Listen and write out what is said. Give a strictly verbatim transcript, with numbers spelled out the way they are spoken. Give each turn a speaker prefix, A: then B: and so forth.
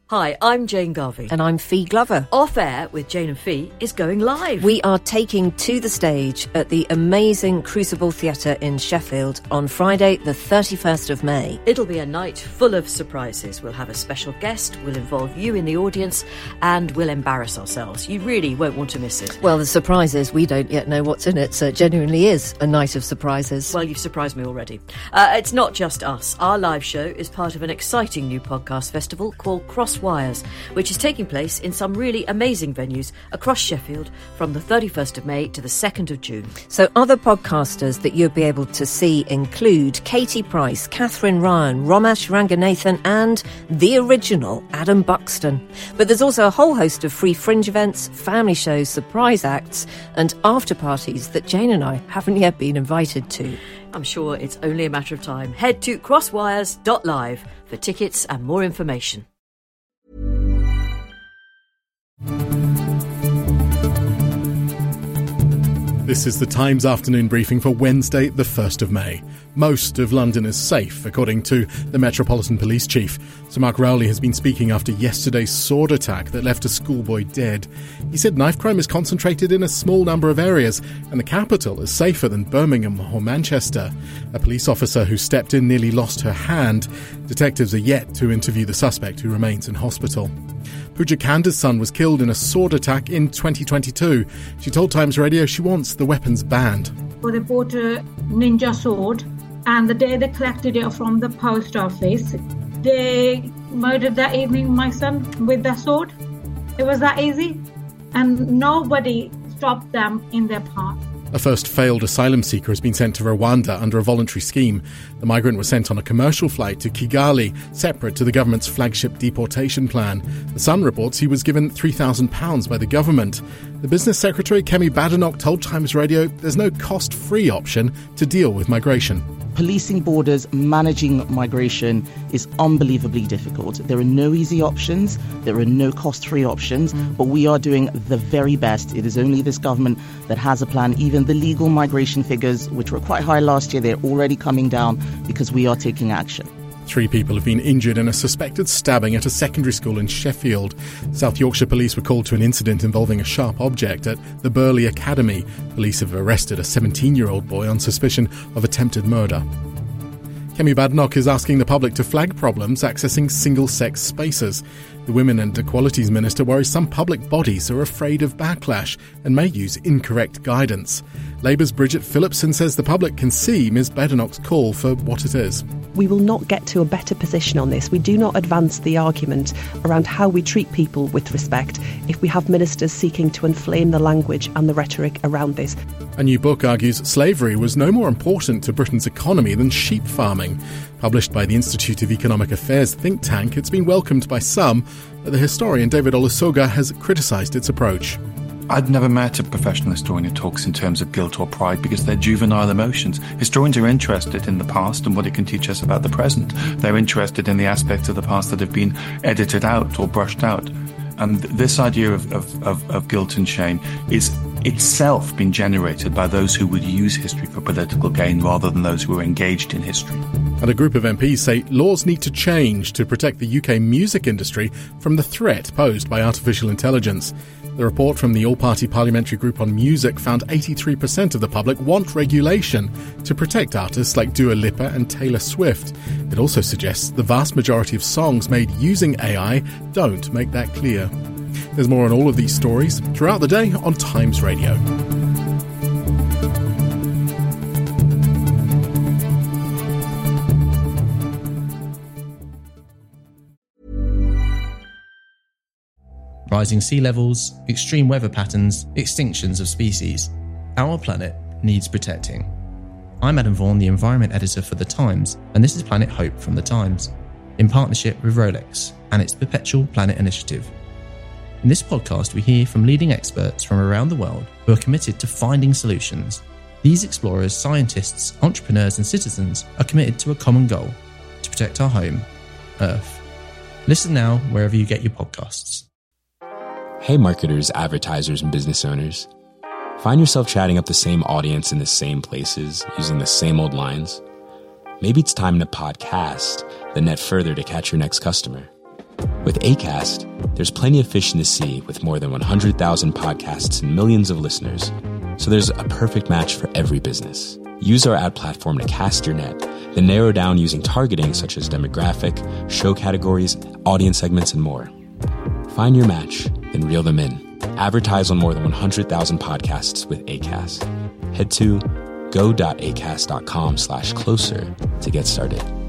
A: Hi, I'm Jane Garvey.
B: And I'm Fee Glover.
A: Off Air with Jane and Fee is going live.
B: We are taking to the stage at the amazing Crucible Theatre in Sheffield on Friday, the thirty-first of May.
A: It'll be a night full of surprises. We'll have a special guest, we'll involve you in the audience, and we'll embarrass ourselves. You really won't want to miss it.
B: Well, the surprise is we don't yet know what's in it, so it genuinely is a night of surprises.
A: Well, you've surprised me already. Uh, it's not just us. Our live show is part of an exciting new podcast festival called Cross Wires, which is taking place in some really amazing venues across Sheffield from the thirty-first of May to the second of June.
B: So other podcasters that you'll be able to see include Katie Price, Catherine Ryan, Romesh Ranganathan and the original Adam Buxton. But there's also a whole host of free fringe events, family shows, surprise acts and after parties that Jane and I haven't yet been invited to.
A: I'm sure it's only a matter of time. Head to crosswires dot live for tickets and more information.
C: This is the Times afternoon briefing for Wednesday, the first of May. Most of London is safe, according to the Metropolitan Police Chief. Sir Mark Rowley has been speaking after yesterday's sword attack that left a schoolboy dead. He said knife crime is concentrated in a small number of areas, and the capital is safer than Birmingham or Manchester. A police officer who stepped in nearly lost her hand. Detectives are yet to interview the suspect, who remains in hospital. Pooja Kanda's son was killed in a sword attack in twenty twenty-two. She told Times Radio she wants the weapons banned.
D: They bought a ninja sword, and the day they collected it from the post office, they murdered that evening my son with the sword. It was that easy, and nobody stopped them in their path.
C: A first failed asylum seeker has been sent to Rwanda under a voluntary scheme. The migrant was sent on a commercial flight to Kigali, separate to the government's flagship deportation plan. The Sun reports he was given three thousand pounds by the government. The business secretary, Kemi Badenoch, told Times Radio there's no cost-free option to deal with migration.
E: Policing borders, managing migration is unbelievably difficult. There are no easy options, there are no cost-free options, but we are doing the very best. It is only this government that has a plan. Even the legal migration figures, which were quite high last year, they're already coming down because we are taking action.
C: Three people have been injured in a suspected stabbing at a secondary school in Sheffield. South Yorkshire police were called to an incident involving a sharp object at the Burley Academy. Police have arrested a seventeen-year-old boy on suspicion of attempted murder. Kemi Badenoch is asking the public to flag problems accessing single-sex spaces. The Women and Equalities Minister worries some public bodies are afraid of backlash and may use incorrect guidance. Labour's Bridget Phillipson says the public can see Ms Badenoch's call for what it is.
F: We will not get to a better position on this. We do not advance the argument around how we treat people with respect if we have ministers seeking to inflame the language and the rhetoric around this.
C: A new book argues slavery was no more important to Britain's economy than sheep farming. Published by the Institute of Economic Affairs think tank, it's been welcomed by some, but the historian David Olusoga has criticised its approach.
G: I'd never met a professional historian who talks in terms of guilt or pride because they're juvenile emotions. Historians are interested in the past and what it can teach us about the present. They're interested in the aspects of the past that have been edited out or brushed out. And this idea of, of, of, of guilt and shame is itself been generated by those who would use history for political gain rather than those who are engaged in history.
C: And a group of M Ps say laws need to change to protect the U K music industry from the threat posed by artificial intelligence. The report from the All-Party Parliamentary Group on Music found eighty-three percent of the public want regulation to protect artists like Dua Lipa and Taylor Swift. It also suggests the vast majority of songs made using A I don't make that clear. There's more on all of these stories throughout the day on Times Radio.
H: Rising sea levels, extreme weather patterns, extinctions of species. Our planet needs protecting. I'm Adam Vaughan, the Environment Editor for The Times, and this is Planet Hope from The Times, in partnership with Rolex and its Perpetual Planet Initiative. In this podcast, we hear from leading experts from around the world who are committed to finding solutions. These explorers, scientists, entrepreneurs and citizens are committed to a common goal, to protect our home, Earth. Listen now wherever you get your podcasts.
I: Hey marketers, advertisers, and business owners. Find yourself chatting up the same audience in the same places, using the same old lines? Maybe it's time to podcast, then net further to catch your next customer. With Acast, there's plenty of fish in the sea with more than one hundred thousand podcasts and millions of listeners. So there's a perfect match for every business. Use our ad platform to cast your net, then narrow down using targeting such as demographic, show categories, audience segments, and more. Find your match, then reel them in. Advertise on more than one hundred thousand podcasts with Acast. Head to go.acast.com slash closer to get started.